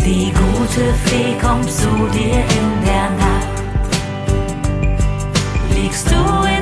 Die gute Fee kommt zu dir in der Nacht. Liegst du